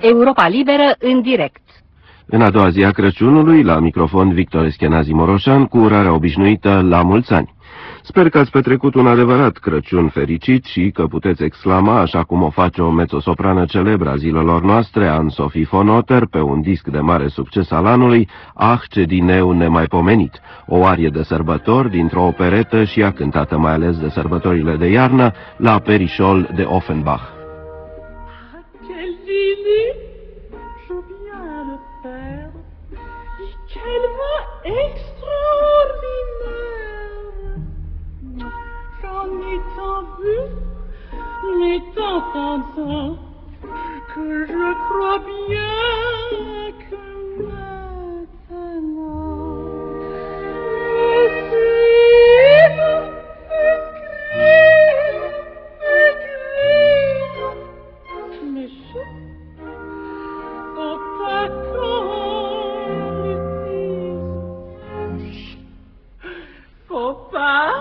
Europa Liberă în direct. În a doua zi a Crăciunului, la microfon Victor Eschenazi Moroșan, cu urarea obișnuită la mulți ani. Sper că ați petrecut un adevărat Crăciun fericit și că puteți exclama, așa cum o face o mezzosoprană celebră a zilelor noastre, Anne-Sophie von Otter, pe un disc de mare succes al anului, Ah, ce dineu nemaipomenit, o arie de sărbători dintr-o operetă și ea cântată mai ales de sărbătorile de iarnă, la Perișol de Offenbach. Que je crois bien que maintenant mais je faut pas qu'on le dise, faut pas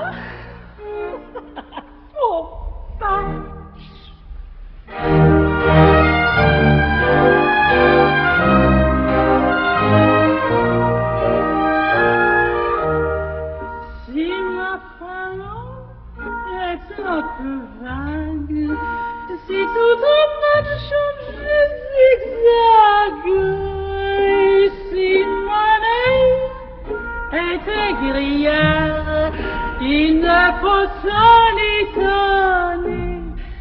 faut pas. Si tout en marche je zigzague, si mon œil était grillère, il ne faut s'en étonner,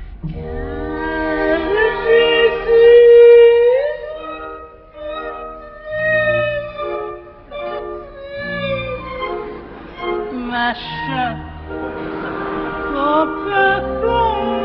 car Jésus machin, mon papa.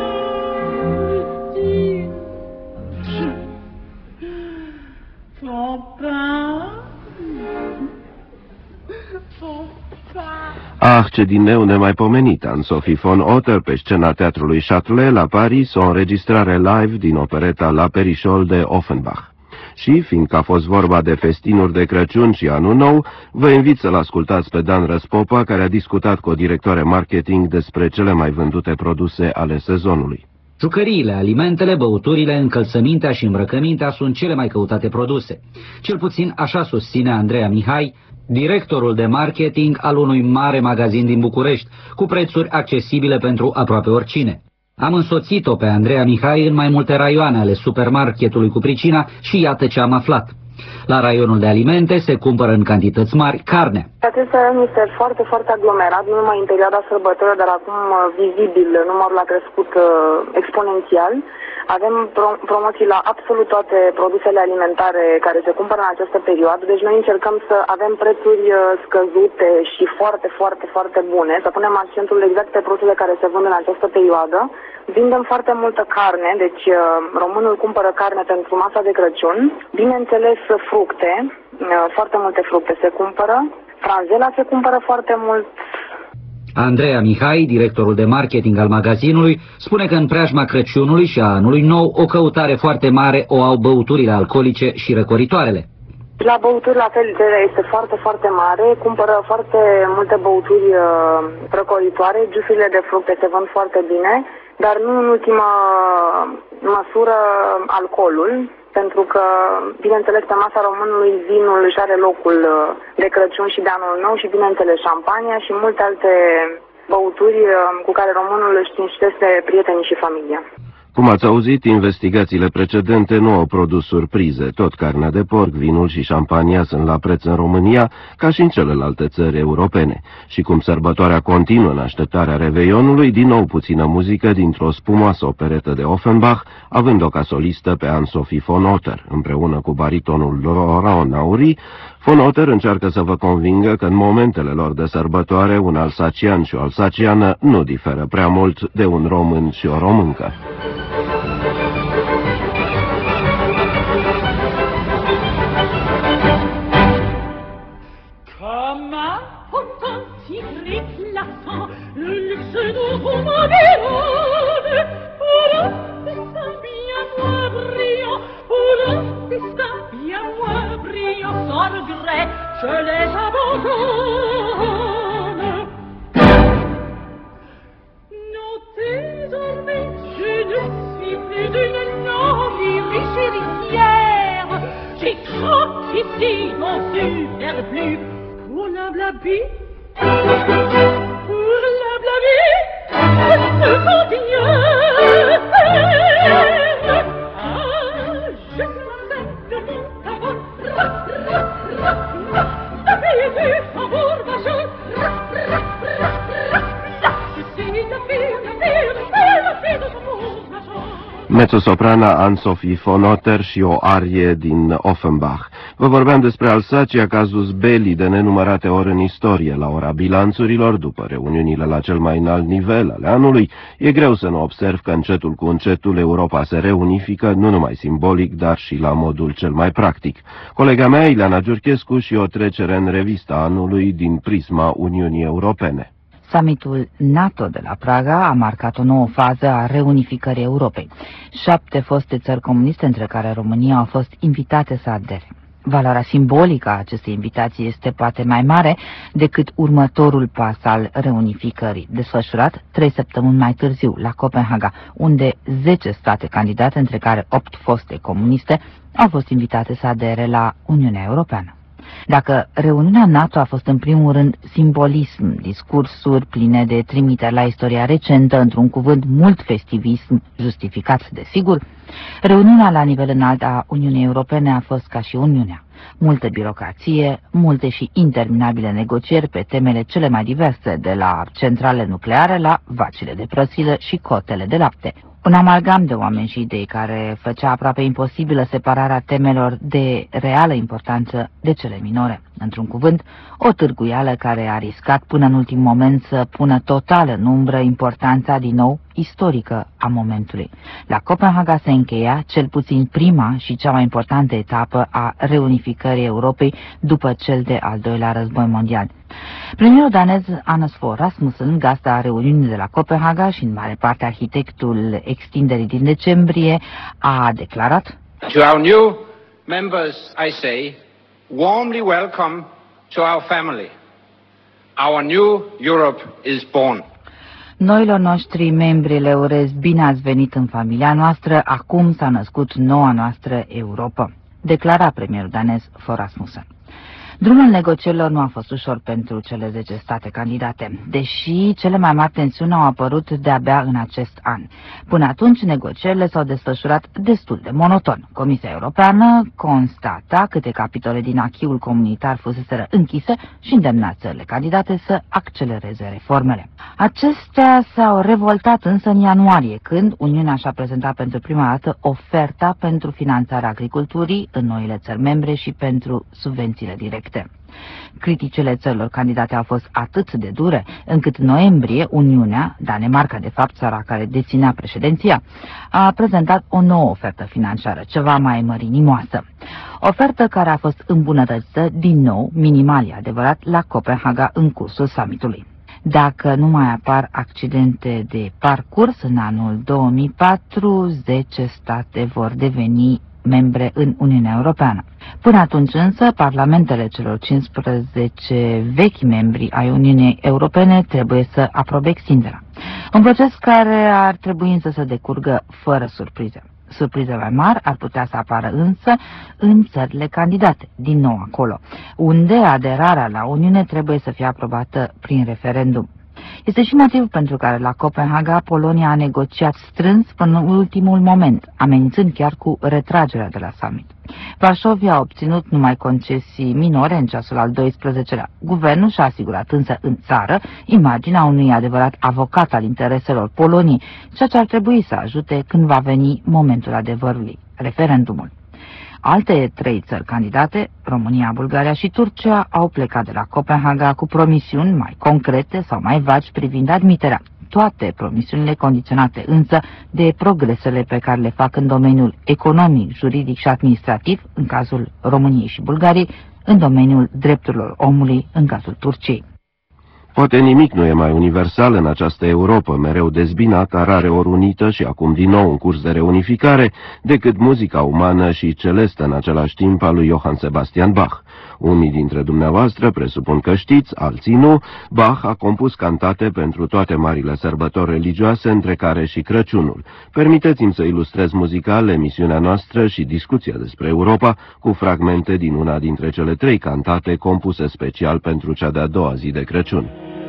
Ah, ce dineu nemaipomenit, Anne-Sophie von Otter pe scena teatrului Châtelet la Paris, o înregistrare live din opereta La Perișol de Offenbach. Și, fiindcă a fost vorba de festinuri de Crăciun și Anul Nou, vă invit să-l ascultați pe Dan Răspopa, care a discutat cu o directoare marketing despre cele mai vândute produse ale sezonului. Jucăriile, alimentele, băuturile, încălțămintea și îmbrăcămintea sunt cele mai căutate produse. Cel puțin așa susține Andreea Mihai, directorul de marketing al unui mare magazin din București, cu prețuri accesibile pentru aproape oricine. Am însoțit-o pe Andreea Mihai în mai multe raioane ale supermarketului cu pricina și iată ce am aflat. La raionul de alimente se cumpără în cantități mari carne. Acest raion este foarte, foarte aglomerat, nu numai în perioada sărbătorilor, dar acum vizibil numărul a crescut exponențial. Avem promoții la absolut toate produsele alimentare care se cumpără în această perioadă, deci noi încercăm să avem prețuri scăzute și foarte, foarte, foarte bune, să punem accentul exact pe produsele care se vând în această perioadă. Vindem foarte multă carne, deci românul cumpără carne pentru masa de Crăciun, bineînțeles fructe, foarte multe fructe se cumpără, franzela se cumpără foarte mult. Andreea Mihai, directorul de marketing al magazinului, spune că în preajma Crăciunului și a Anului Nou o căutare foarte mare o au băuturile alcoolice și răcoritoarele. La băuturi, la fel, este foarte, foarte mare, cumpără foarte multe băuturi răcoritoare, jusurile de fructe se vând foarte bine, dar nu în ultima măsură alcoolul, pentru că, bineînțeles, pe masa românului vinul își are locul de Crăciun și de Anul Nou și, bineînțeles, șampania și multe alte băuturi cu care românul își cinstește prietenii și familia. Cum ați auzit, investigațiile precedente nu au produs surprize. Tot carnea de porc, vinul și șampania sunt la preț în România, ca și în celelalte țări europene. Și cum sărbătoarea continuă în așteptarea Reveionului, din nou puțină muzică dintr-o spumoasă operetă de Offenbach, având-o ca solistă pe Anne-Sophie von Otter. Împreună cu baritonul Laurent Naury, von Otter încearcă să vă convingă că în momentele lor de sărbătoare, un alsacian și o alsaciană nu diferă prea mult de un român și o româncă. Je les abandonne. Non, désormais, je ne suis plus d'une noble et riche héritière. vie, pour la vie, ce continue. Je m'appelle de mon tambour, la fille du tambour major, ici la fille de tambour major. Mezzosoprana Anne-Sophie von Otter și o arie din Offenbach. Vă vorbeam despre Alsacia, cazus belli de nenumărate ori în istorie. La ora bilanțurilor, după reuniunile la cel mai înalt nivel ale anului, e greu să nu observ că încetul cu încetul Europa se reunifică, nu numai simbolic, dar și la modul cel mai practic. Colega mea, Ileana Giurchescu, și o trecere în revista anului din prisma Uniunii Europene. Summitul NATO de la Praga a marcat o nouă fază a reunificării Europei. 7 foste țări comuniste, între care România, au fost invitate să adere. Valoarea simbolică a acestei invitații este poate mai mare decât următorul pas al reunificării, desfășurat 3 săptămâni mai târziu la Copenhaga, unde 10 state candidate, între care 8 foste comuniste, au fost invitate să adere la Uniunea Europeană. Dacă reuniunea NATO a fost în primul rând simbolism, discursuri pline de trimiteri la istoria recentă, într-un cuvânt mult festivism, justificat desigur, reuniunea la nivel înalt a Uniunii Europene a fost ca și Uniunea. Multă birocrație, multe și interminabile negocieri pe temele cele mai diverse, de la centrale nucleare la vacile de prăsilă și cotele de lapte. Un amalgam de oameni și idei care făcea aproape imposibilă separarea temelor de reală importanță de cele minore. Într-un cuvânt, o târguială care a riscat până în ultim moment să pună total în umbră importanța din nou istorică a momentului. La Copenhaga se încheia cel puțin prima și cea mai importantă etapă a reunificării Europei după cel de al doilea război mondial. Premierul danez Anders Fogh Rasmussen, gazda reuniunii de la Copenhaga și în mare parte arhitectul extinderii din decembrie, a declarat: To our new members, I say, warmly welcome to our family. Our new Europe is born. Noilor noștri membri le urez bine ați venit în familia noastră, acum s-a născut noua noastră Europa, declara premierul danez Fogh Rasmussen. Drumul negocierilor nu a fost ușor pentru cele 10 state candidate, deși cele mai mari tensiuni au apărut de-abia în acest an. Până atunci, negocierile s-au desfășurat destul de monoton. Comisia Europeană constata câte capitole din acquis-ul comunitar fuseseră închise și îndemna țările candidate să accelereze reformele. Acestea s-au revoltat însă în ianuarie, când Uniunea și-a prezentat pentru prima dată oferta pentru finanțarea agriculturii în noile țări membre și pentru subvențiile directe. Criticile țărilor candidate au fost atât de dure, încât în noiembrie Uniunea, Danemarca de fapt țara care deținea președinția, a prezentat o nouă ofertă financiară, ceva mai mărinimoasă. Ofertă care a fost îmbunătățită din nou, minimal e adevărat, la Copenhaga în cursul summitului. Dacă nu mai apar accidente de parcurs în anul 2004, 10 state vor deveni membre în Uniunea Europeană. Până atunci însă, parlamentele celor 15 vechi membri ai Uniunii Europene trebuie să aprobe extinderea. Un proces care ar trebui însă să decurgă fără surprize. Surprize mai mari ar putea să apară însă în țările candidate, din nou acolo, unde aderarea la Uniune trebuie să fie aprobată prin referendum. Este și motivul pentru care la Copenhaga Polonia a negociat strâns până în ultimul moment, amenințând chiar cu retragerea de la summit. Varsovia a obținut numai concesii minore în ceasul al 12-lea. Guvernul și-a asigurat însă în țară imaginea unui adevărat avocat al intereselor Poloniei, ceea ce ar trebui să ajute când va veni momentul adevărului, referendumul. Alte 3 țări candidate, România, Bulgaria și Turcia, au plecat de la Copenhaga cu promisiuni mai concrete sau mai vagi privind admiterea. Toate promisiunile condiționate însă de progresele pe care le fac în domeniul economic, juridic și administrativ, în cazul României și Bulgariei, în domeniul drepturilor omului, în cazul Turciei. Poate nimic nu e mai universal în această Europă, mereu dezbinată, rareori unită și acum din nou în curs de reunificare, decât muzica umană și celestă în același timp a lui Johann Sebastian Bach. Unii dintre dumneavoastră presupun că știți, alții nu, Bach a compus cantate pentru toate marile sărbători religioase, între care și Crăciunul. Permiteți-mi să ilustrez muzical emisiunea noastră și discuția despre Europa cu fragmente din una dintre cele 3 cantate compuse special pentru cea de-a doua zi de Crăciun.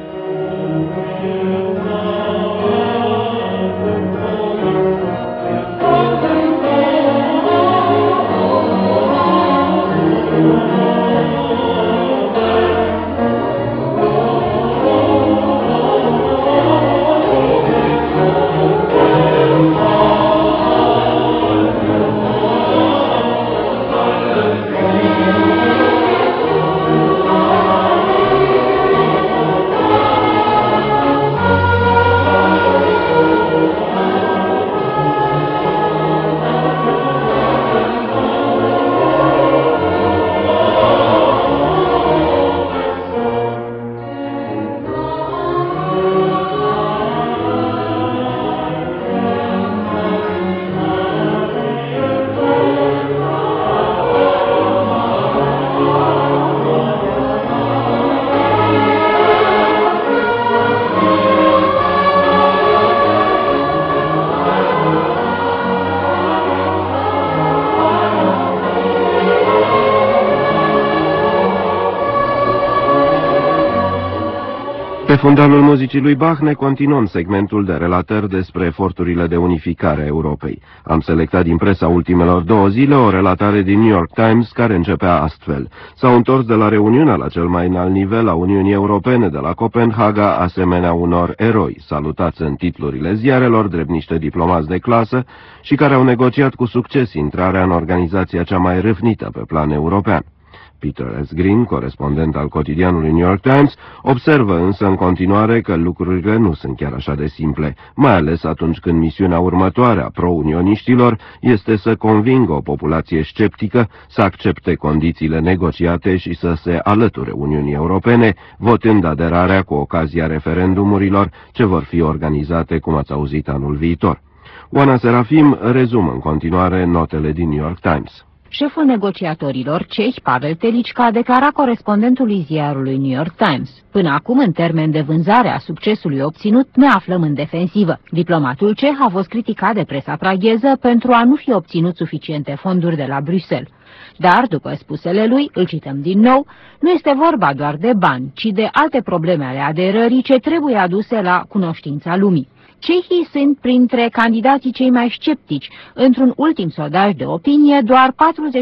Pe fundalul muzicii lui Bach ne continuăm segmentul de relatări despre eforturile de unificare a Europei. Am selectat din presa ultimelor 2 zile o relatare din New York Times care începea astfel. S-au întors de la reuniunea la cel mai înalt nivel a Uniunii Europene de la Copenhaga asemenea unor eroi, salutați în titlurile ziarelor drept niște diplomați de clasă și care au negociat cu succes intrarea în organizația cea mai râvnită pe plan european. Peter S. Green, corespondent al cotidianului New York Times, observă însă în continuare că lucrurile nu sunt chiar așa de simple, mai ales atunci când misiunea următoare a pro-unioniștilor este să convingă o populație sceptică să accepte condițiile negociate și să se alăture Uniunii Europene, votând aderarea cu ocazia referendumurilor ce vor fi organizate, cum ați auzit, anul viitor. Oana Serafim rezumă în continuare notele din New York Times. Șeful negociatorilor cehi, Pavel Telicca, a declarat corespondentului ziarului New York Times: până acum, în termen de vânzare a succesului obținut, ne aflăm în defensivă. Diplomatul ceh a fost criticat de presa pragheză pentru a nu fi obținut suficiente fonduri de la Bruxelles. Dar, după spusele lui, îl cităm din nou, nu este vorba doar de bani, ci de alte probleme ale aderării ce trebuie aduse la cunoștința lumii. Cehii sunt printre candidații cei mai sceptici. Într-un ultim sondaj de opinie, doar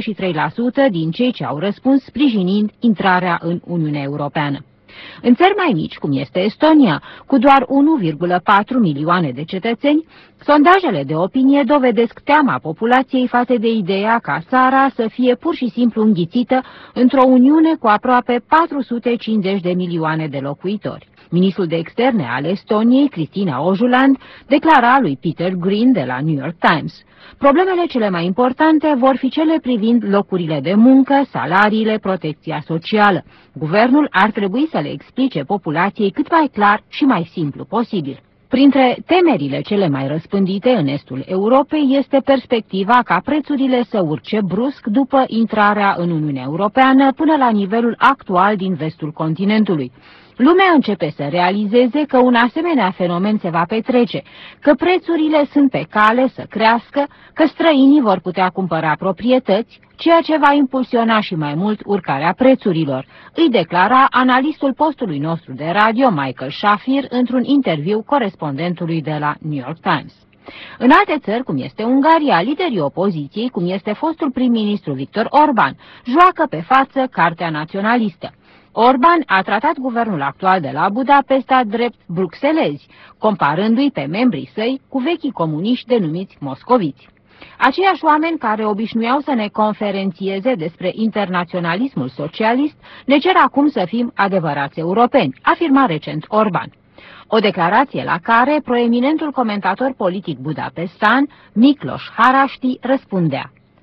43% din cei ce au răspuns sprijinind intrarea în Uniunea Europeană. În țări mai mici, cum este Estonia, cu doar 1,4 milioane de cetățeni, sondajele de opinie dovedesc teama populației față de ideea ca țara să fie pur și simplu înghițită într-o uniune cu aproape 450 de milioane de locuitori. Ministrul de externe al Estoniei, Cristina Ojuland, declara lui Peter Green de la New York Times: problemele cele mai importante vor fi cele privind locurile de muncă, salariile, protecția socială. Guvernul ar trebui să le explice populației cât mai clar și mai simplu posibil. Printre temerile cele mai răspândite în estul Europei este perspectiva ca prețurile să urce brusc după intrarea în Uniunea Europeană până la nivelul actual din vestul continentului. Lumea începe să realizeze că un asemenea fenomen se va petrece, că prețurile sunt pe cale să crească, că străinii vor putea cumpăra proprietăți, ceea ce va impulsiona și mai mult urcarea prețurilor, îi declara analistul postului nostru de radio, Michael Shafir, într-un interviu corespondentului de la New York Times. În alte țări, cum este Ungaria, liderii opoziției, cum este fostul prim-ministru Viktor Orban, joacă pe față cartea naționalistă. Orban a tratat guvernul actual de la Budapesta drept bruxelezi, comparându-i pe membrii săi cu vechii comuniști denumiți moscoviți. Aceiași oameni care obișnuiau să ne conferențieze despre internaționalismul socialist ne cer acum să fim adevărați europeni, afirma recent Orban. O declarație la care proeminentul comentator politic budapestan, Miklos Haraști, răspundea: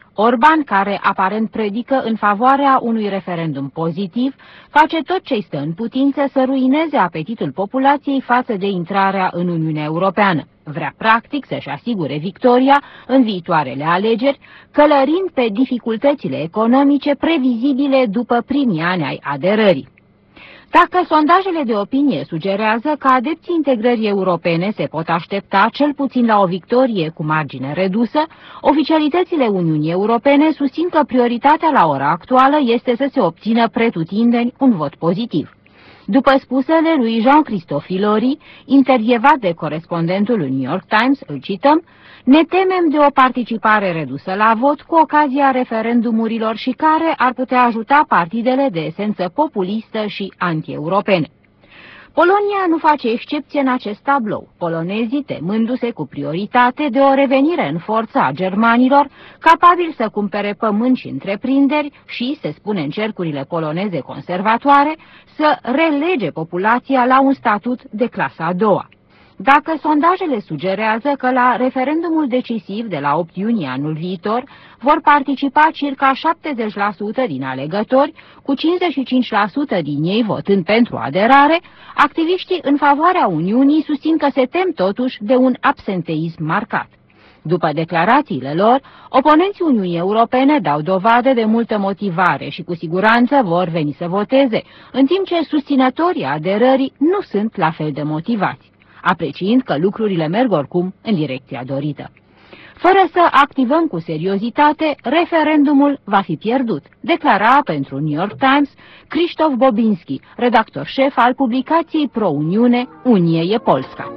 Orban, care aparent predică în favoarea unui referendum pozitiv, face tot ce-i stă în putință să ruineze apetitul populației față de intrarea în Uniunea Europeană. Vrea practic să-și asigure victoria în viitoarele alegeri, călărind pe dificultățile economice previzibile după primii ani ai aderării. Dacă sondajele de opinie sugerează că adepții integrării europene se pot aștepta cel puțin la o victorie cu margine redusă, oficialitățile Uniunii Europene susțin că prioritatea la ora actuală este să se obțină pretutindeni un vot pozitiv. După spusele lui Jean-Christophe Filori, intervievat de corespondentul New York Times, îl cităm, ne temem de o participare redusă la vot cu ocazia referendumurilor și care ar putea ajuta partidele de esență populistă și anti-europene. Polonia nu face excepție în acest tablou, polonezii temându-se cu prioritate de o revenire în forță a germanilor, capabili să cumpere pământ și întreprinderi și, se spune în cercurile poloneze conservatoare, să relege populația la un statut de clasa a doua. Dacă sondajele sugerează că la referendumul decisiv de la 8 iunie anul viitor vor participa circa 70% din alegători, cu 55% din ei votând pentru aderare, activiștii în favoarea Uniunii susțin că se tem totuși de un absenteism marcat. După declarațiile lor, oponenții Uniunii Europene dau dovadă de multă motivare și cu siguranță vor veni să voteze, în timp ce susținătorii aderării nu sunt la fel de motivați, apreciind că lucrurile merg oricum în direcția dorită. Fără să activăm cu seriozitate, referendumul va fi pierdut, declara pentru New York Times Krzysztof Bobinski, redactor șef al publicației pro-Uniune Unie e Polska.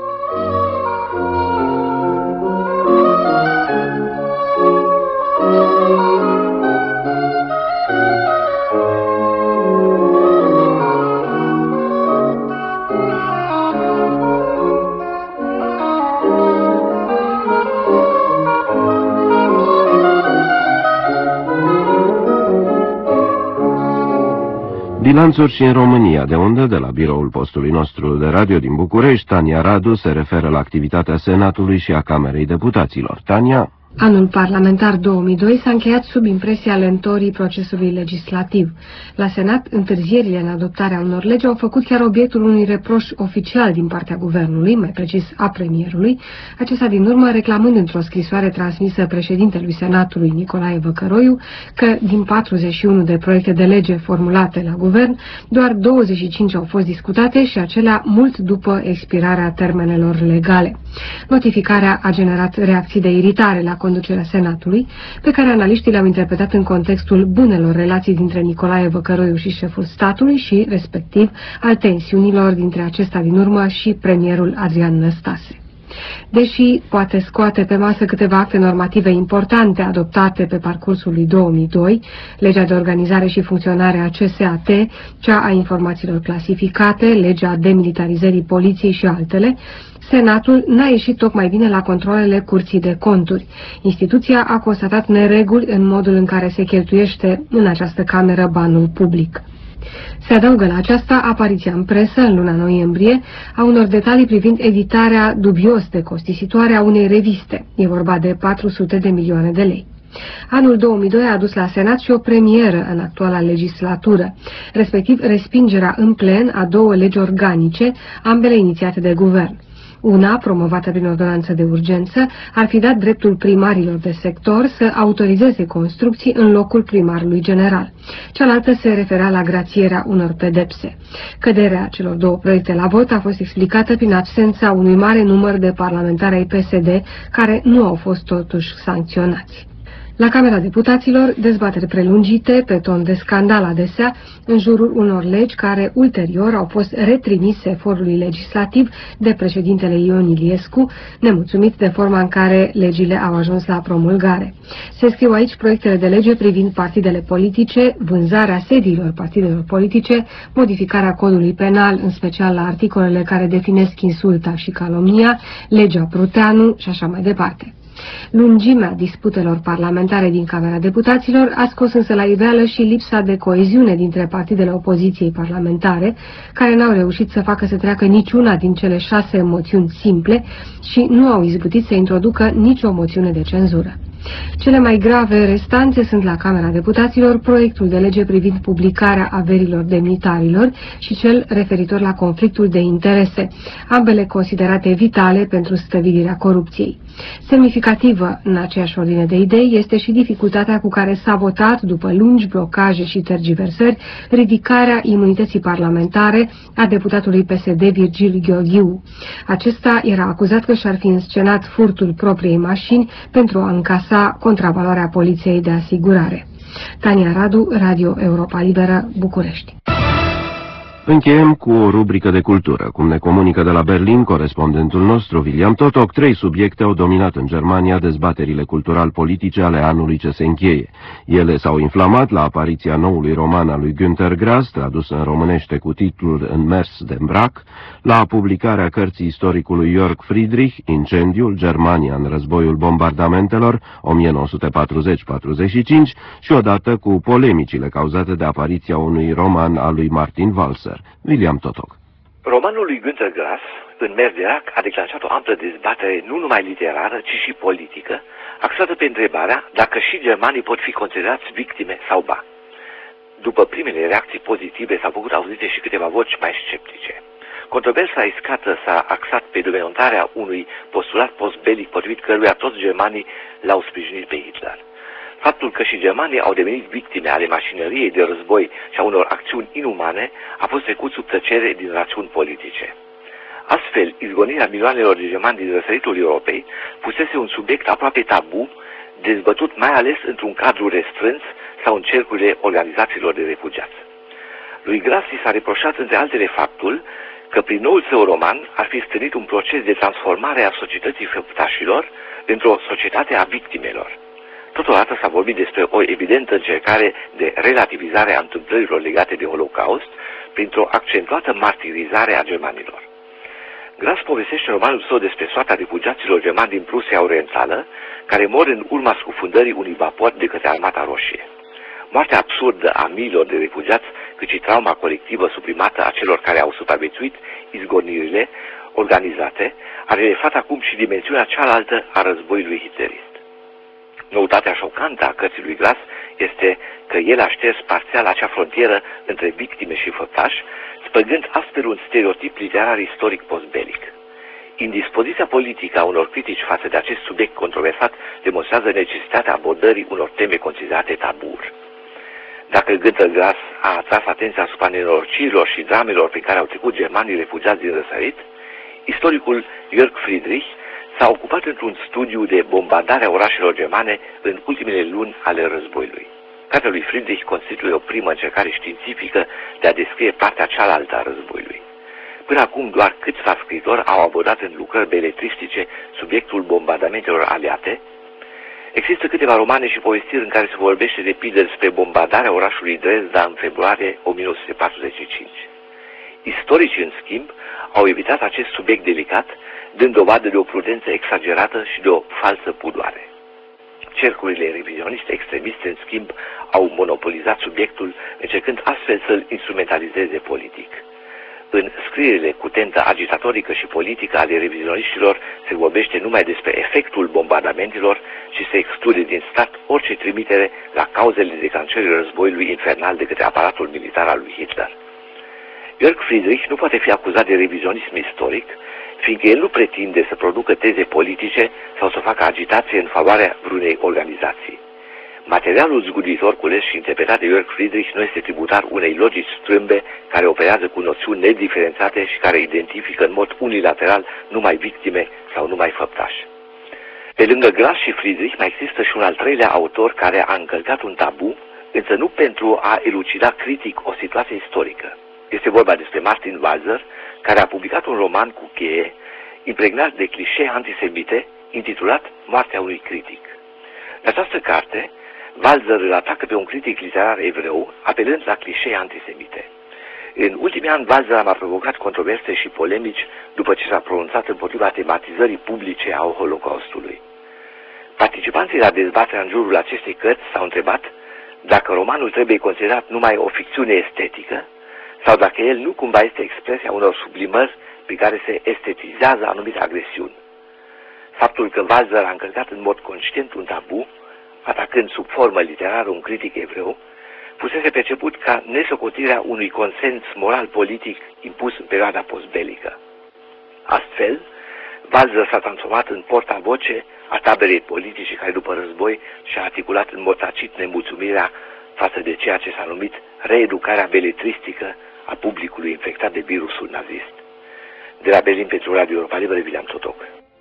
Bilanțuri și în România, de unde, de la biroul postului nostru de radio din București, Tania Radu se referă la activitatea Senatului și a Camerei Deputaților. Tania? Anul parlamentar 2002 s-a încheiat sub impresia lentorii procesului legislativ. La Senat, întârzierile în adoptarea unor legi au făcut chiar obiectul unui reproș oficial din partea guvernului, mai precis a premierului, acesta din urmă reclamând într-o scrisoare transmisă președintelui Senatului Nicolae Văcăroiu că din 41 de proiecte de lege formulate la guvern, doar 25 au fost discutate și acelea mult după expirarea termenelor legale. Notificarea a generat reacții de iritare la conducerea Senatului, pe care analiștii le-au interpretat în contextul bunelor relații dintre Nicolae Văcăroiu și șeful statului și, respectiv, al tensiunilor dintre acesta din urmă și premierul Adrian Năstase. Deși poate scoate pe masă câteva acte normative importante adoptate pe parcursul lui 2002, legea de organizare și funcționare a CSAT, cea a informațiilor clasificate, legea demilitarizării poliției și altele, Senatul n-a ieșit tocmai bine la controalele Curții de Conturi. Instituția a constatat nereguli în modul în care se cheltuiește în această cameră banul public. Se adaugă la aceasta apariția în presă, în luna noiembrie, a unor detalii privind editarea dubios de costisitoare a unei reviste. E vorba de 400 de milioane de lei. Anul 2002 a adus la Senat și o premieră în actuala legislatură, respectiv respingerea în plen a două legi organice, ambele inițiate de guvern. Una, promovată prin ordonanță de urgență, ar fi dat dreptul primarilor de sector să autorizeze construcții în locul primarului general. Cealaltă se referea la grațierea unor pedepse. Căderea celor două proiecte la vot a fost explicată prin absența unui mare număr de parlamentari ai PSD, care nu au fost totuși sancționați. La Camera Deputaților, dezbateri prelungite, pe ton de scandal adesea, în jurul unor legi care ulterior au fost retrimise forului legislativ de președintele Ion Iliescu, nemulțumit de forma în care legile au ajuns la promulgare. Se scriu aici proiectele de lege privind partidele politice, vânzarea sediilor partidelor politice, modificarea codului penal, în special la articolele care definesc insulta și calomnia, legea Pruteanu și așa mai departe. Lungimea disputelor parlamentare din Camera Deputaților a scos însă la iveală și lipsa de coeziune dintre partidele opoziției parlamentare, care n-au reușit să facă să treacă niciuna din cele 6 moțiuni simple și nu au izbutit să introducă nicio moțiune de cenzură. Cele mai grave restanțe sunt la Camera Deputaților proiectul de lege privind publicarea averilor demnitarilor și cel referitor la conflictul de interese, ambele considerate vitale pentru stăvilirea corupției. Semnificativă în aceeași ordine de idei este și dificultatea cu care s-a votat, după lungi blocaje și tergiversări, ridicarea imunității parlamentare a deputatului PSD Virgil Gheorghiu. Acesta era acuzat că și-ar fi înscenat furtul propriei mașini pentru a încasa contravaloarea poliției de asigurare. Tania Radu, Radio Europa Liberă, București. Încheiem cu o rubrică de cultură. Cum ne comunică de la Berlin corespondentul nostru, William Totok, 3 subiecte au dominat în Germania dezbaterile cultural-politice ale anului ce se încheie. Ele s-au inflamat la apariția noului roman al lui Günter Grass, tradus în românește cu titlul În mers de îmbrac, la publicarea cărții istoricului Jörg Friedrich, Incendiul, Germania în războiul bombardamentelor, 1940-45, și odată cu polemicile cauzate de apariția unui roman al lui Martin Walser. William Totok. Romanul lui Günter Grass, În mers de îmbrac, a declanșat o amplă dezbatere nu numai literară, ci și politică, axată pe întrebarea dacă și germanii pot fi considerați victime sau ba. După primele reacții pozitive s-au făcut auzite și câteva voci mai sceptice. Controversa iscată s-a axat pe demonstrarea unui postulat postbelic potrivit căruia toți germanii l-au sprijinit pe Hitler. Faptul că și germanii au devenit victime ale mașinăriei de război și a unor acțiuni inumane a fost trecut sub tăcere din rațiuni politice. Astfel, izgonirea milioanelor de germani din răsăritul Europei fusese un subiect aproape tabu, dezbătut mai ales într-un cadru restrâns sau în cercurile organizațiilor de refugiați. Lui Grass i s-a reproșat între altele faptul că prin noul său roman ar fi stârnit un proces de transformare a societății făptașilor într-o societate a victimelor. Totodată s-a vorbit despre o evidentă încercare de relativizare a întâmplărilor legate de Holocaust printr-o accentuată martirizare a germanilor. Grass povestește în romanul său despre soarta refugiaților germani din Prusia Orientală, care mor în urma scufundării unui vapor de către Armata Roșie. Moartea absurdă a miilor de refugiați, cât și trauma colectivă suprimată a celor care au supraviețuit izgonirile organizate, a relefat acum și dimensiunea cealaltă a războiului hitlerist. Noutatea șocantă a cărții lui Grass este că el a șters parțial acea frontieră între victime și făptași, spăgând astfel un stereotip literar istoric postbelic. Indispoziția politică a unor critici față de acest subiect controversat demonstrează necesitatea abordării unor teme considerate taburi. Dacă Günter Grass a atras atenția asupra nenorocirilor și dramelor pe care au trecut germanii refugiați din răsărit, istoricul Jörg Friedrich s-a ocupat într-un studiu de bombardare a orașelor germane în ultimele luni ale războiului. Cartea lui Friedrich constituie o primă încercare științifică de a descrie partea cealaltă a războiului. Până acum doar câțiva scriitori au abordat în lucrări beletristice subiectul bombardamentelor aliate. Există câteva romane și povestiri în care se vorbește de pildă despre bombardarea orașului Dresda în februarie 1945. Istoricii, în schimb, au evitat acest subiect delicat, dând dovadă de o prudență exagerată și de o falsă pudoare. Cercurile revizioniste extremiste, în schimb, au monopolizat subiectul, încercând astfel să-l instrumentalizeze politic. În scrierile cu tentă agitatorică și politică ale revizioniștilor se vorbește numai despre efectul bombardamentelor și se exclude din start orice trimitere la cauzele declanșării războiului infernal de către aparatul militar al lui Hitler. Jörg Friedrich nu poate fi acuzat de revizionism istoric, fiindcă el nu pretinde să producă teze politice sau să facă agitație în favoarea vreunei organizații. Materialul zguduitor cules și interpretat de Jörg Friedrich nu este tributar unei logici strâmbe care operează cu noțiuni nediferențiate și care identifică în mod unilateral numai victime sau numai făptași. Pe lângă Grass și Friedrich mai există și un al treilea autor care a încălcat un tabu, însă nu pentru a elucida critic o situație istorică. Este vorba despre Martin Walser, care a publicat un roman cu cheie, impregnat de clișee antisemite, intitulat Moartea unui critic. În această carte, Walser îl atacă pe un critic literar evreu, apelând la clișee antisemite. În ultimii ani, Walser a mai provocat controverse și polemici după ce s-a pronunțat împotriva tematizării publice a Holocaustului. Participanții la dezbaterea în jurul acestei cărți s-au întrebat dacă romanul trebuie considerat numai o ficțiune estetică sau dacă el nu cumva este expresia unor sublimări prin care se estetizează anumite agresiuni. Faptul că Walzer a încălcat în mod conștient un tabu, atacând sub formă literară un critic evreu, fusese perceput ca nesocotirea unui consens moral-politic impus în perioada postbelică. Astfel, Walzer s-a transformat în portavoce a taberei politice care după război și-a articulat în mod tacit nemulțumirea față de ceea ce s-a numit reeducarea beletristică a publicului infectat de virusul nazist. De la Berlin pentru Radio Europa Liberă, William Totoc.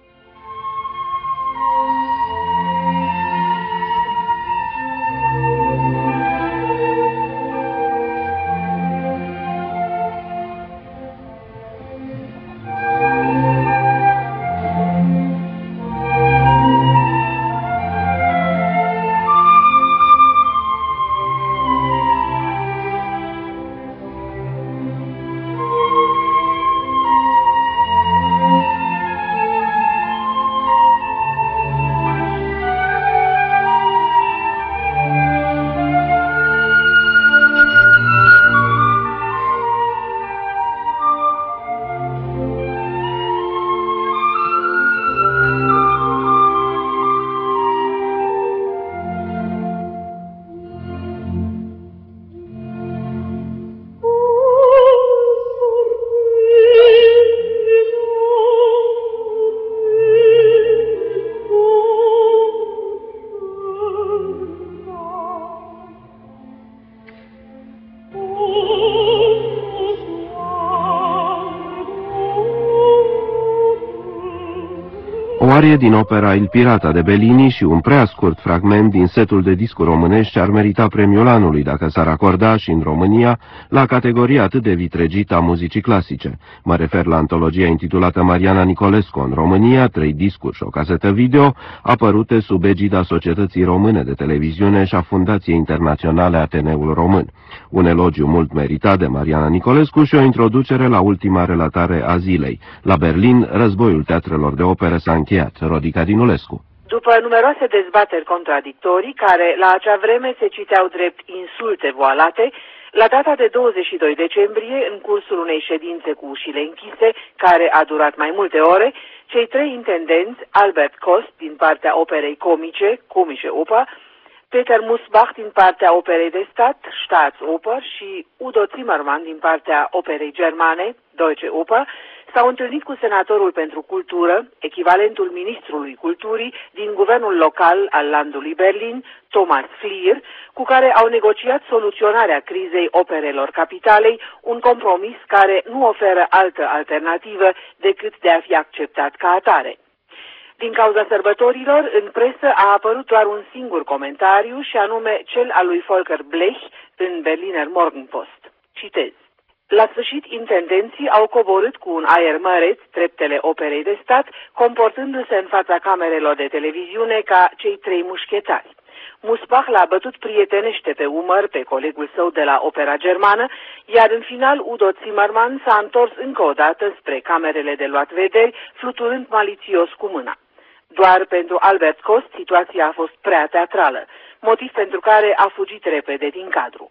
arie din opera Il Pirata de Bellini și un prea scurt fragment din setul de discuri românești ar merita premiul anului dacă s-ar acorda și în România la categoria atât de vitregită a muzicii clasice. Mă refer la antologia intitulată Mariana Nicolescu în România, 3 discuri și o casetă video, apărute sub egida Societății Române de Televiziune și a Fundației Internaționale Ateneul Român. Un elogiu mult meritat de Mariana Nicolescu și o introducere la ultima relatare a zilei. La Berlin, războiul teatrelor de operă s-a încheiat. Rodica Dinulescu. După numeroase dezbateri contradictorii, care la acea vreme se citeau drept insulte voalate, la data de 22 decembrie, în cursul unei ședințe cu ușile închise, care a durat mai multe ore, cei 3 intendenți, Albert Kost din partea operei comice, Komische Oper, Peter Musbach din partea operei de stat, Staatsoper, și Udo Zimmermann din partea operei germane, Deutsche Oper, s-au întâlnit cu senatorul pentru cultură, echivalentul ministrului culturii din guvernul local al landului Berlin, Thomas Flier, cu care au negociat soluționarea crizei operelor capitalei, un compromis care nu oferă altă alternativă decât de a fi acceptat ca atare. Din cauza sărbătorilor, în presă a apărut doar un singur comentariu, și anume cel al lui Volker Blech în Berliner Morgenpost. Citez. La sfârșit, intendenții au coborât cu un aer măreț treptele operei de stat, comportându-se în fața camerelor de televiziune ca cei 3 mușchetari. Musbach l-a bătut prietenește pe umăr pe colegul său de la opera germană, iar în final Udo Zimmermann s-a întors încă o dată spre camerele de luat vederi, fluturând malițios cu mâna. Doar pentru Albert Kost situația a fost prea teatrală, motiv pentru care a fugit repede din cadru.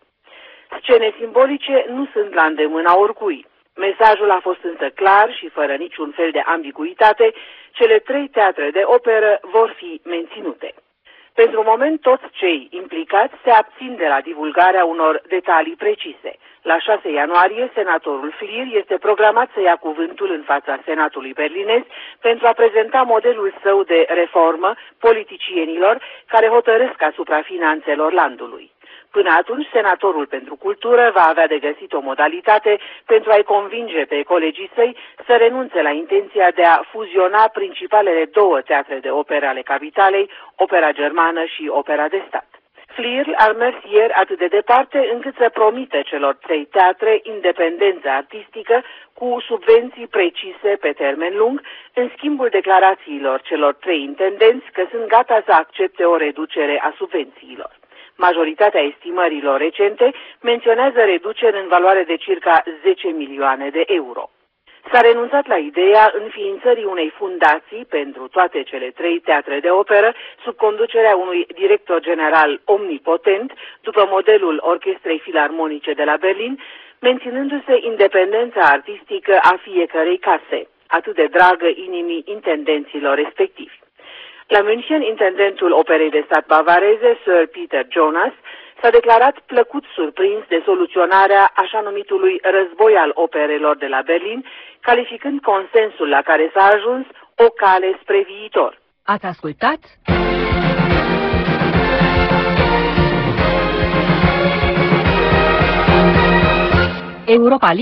Scene simbolice nu sunt la îndemâna oricui. Mesajul a fost însă clar și fără niciun fel de ambiguitate, cele 3 teatre de operă vor fi menținute. Pentru moment, toți cei implicați se abțin de la divulgarea unor detalii precise. La 6 ianuarie, senatorul Flier este programat să ia cuvântul în fața Senatului berlinez pentru a prezenta modelul său de reformă politicienilor care hotărăsc asupra finanțelor landului. Până atunci, senatorul pentru cultură va avea de găsit o modalitate pentru a-i convinge pe colegii săi să renunțe la intenția de a fuziona principalele 2 teatre de operă ale capitalei, opera germană și opera de stat. Flier a mers ieri atât de departe încât să promite celor 3 teatre independență artistică cu subvenții precise pe termen lung, în schimbul declarațiilor celor 3 intendenți că sunt gata să accepte o reducere a subvențiilor. Majoritatea estimărilor recente menționează reduceri în valoare de circa 10 milioane de euro. S-a renunțat la ideea înființării unei fundații pentru toate cele 3 teatre de operă sub conducerea unui director general omnipotent, după modelul Orchestrei Filarmonice de la Berlin, menținându-se independența artistică a fiecărei case. atât de dragă inimii intendenților respectivi. La München, intendentul Operei de Stat bavareze, Sir Peter Jonas, s-a declarat plăcut surprins de soluționarea așa numitului război al operelor de la Berlin, calificând consensul la care s-a ajuns o cale spre viitor. Ați ascultat? Europa